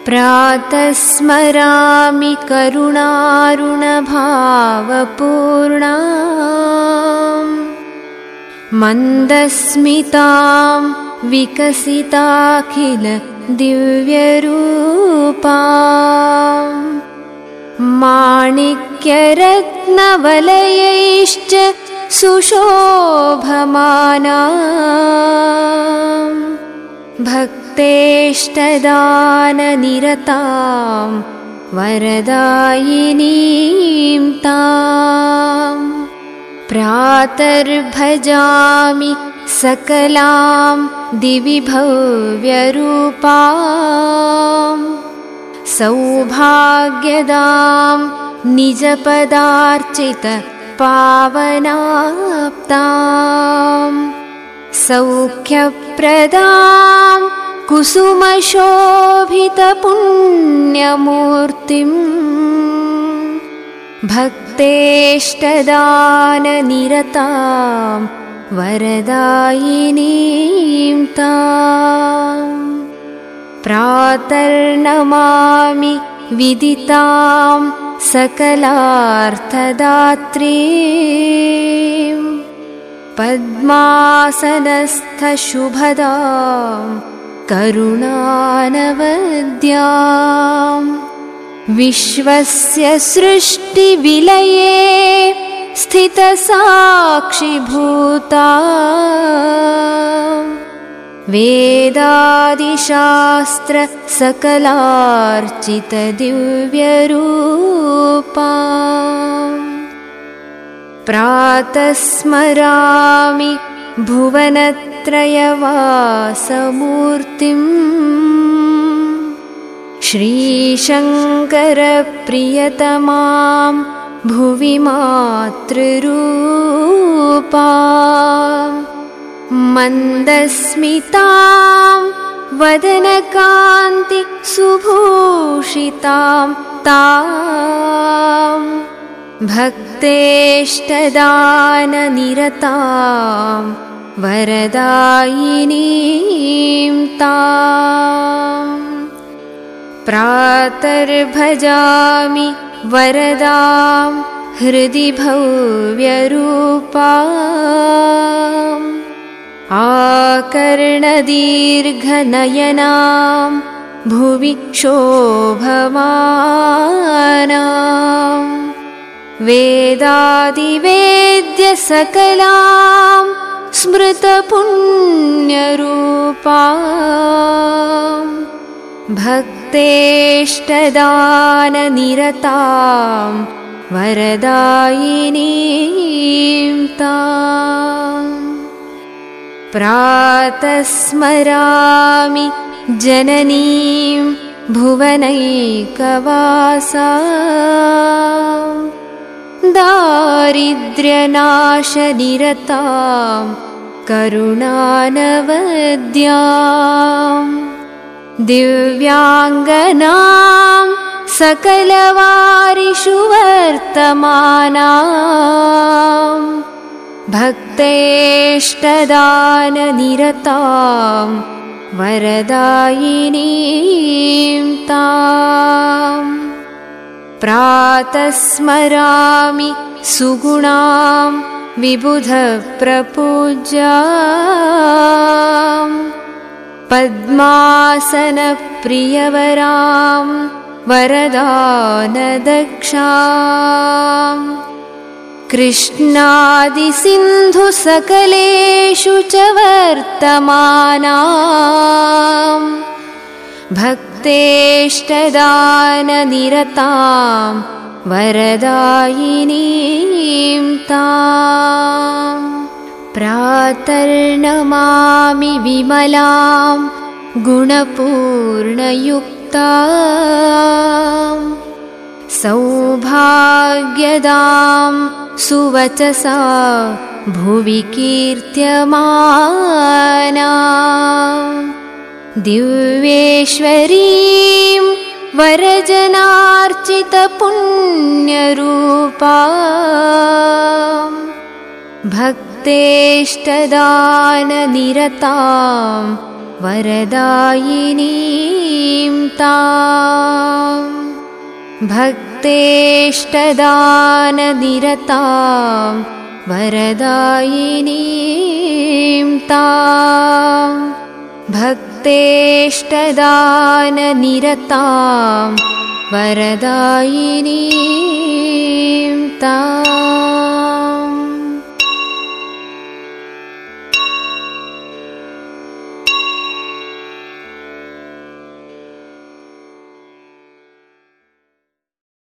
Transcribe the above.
प्रातः स्मरामि करुणारुणभावपूर्णाम् मन्दस्मितां विकसिताखिल दिव्यरूपाम् माणिक्यरत्नवलयैश्च सुशोभमानाम् भक्तेष्टदाननिरतां वरदायिनीं ताम् प्रातर्भजामि सकलां दिवि भव्यरूपाम् सौभाग्यदां निजपदार्चित पावनाप्ताम् सौख्यप्रदां कुसुमशोभितपुण्यमूर्तिम् भक्तेष्टदाननिरतां वरदायिनीं ताम् प्रातर्नमामि विदितां सकलार्थदात्रीं पद्मासनस्थशुभदां करुणानवद्यां विश्वस्य सृष्टिविलये स्थितसाक्षिभूता वेदादिशास्त्र सकलार्चितदिव्यरूपा प्रातः स्मरामि भुवनत्रयवासमूर्तिम् श्रीशङ्करप्रियतमां भुवि मातृरूपा मन्दस्मितां वदनकान्ति सुभूषितां तां भक्तेष्टदाननिरतां वरदायिनीं ताम् प्रातर्भजामि वरदां हृदि भव्यरूपाम् आकर्णदीर्घनयनां भुवि शोभमानां वेदादिवेद्यसकलां स्मृतपुण्यरूपाम् भक्तेष्टदाननिरतां वरदायिनीं ताम् प्रातः स्मरामि जननीं भुवनैकवासां दारिद्र्यनाशनिरतां करुणानवद्याम् दिव्याङ्गनां सकलवारिषु वर्तमानां भक्तेष्टदाननिरतां वरदायिनीं ताम् प्रातः स्मरामि सुगुणां विबुधप्रपूज्यां पद्मासनप्रियवरां वरदानदक्षाम् कृष्णादिसिन्धुसकलेषु च वर्तमानां भक्तेष्टदाननिरतां वरदायिनीं ताम् प्रातर्नमामि विमलां गुणपूर्णयुक्तां सौभाग्यदां सुवचसा भुवि कीर्त्यमानां दिव्येश्वरीं वरजनार्चितपुण्यरूपां भक्तेष्टदाननिरतां वरदायिनीं तां भक्तेष्टदाननिरतां वरदायिनीं तां भक्तेष्टदाननिरतां वरदायिनीं ताम्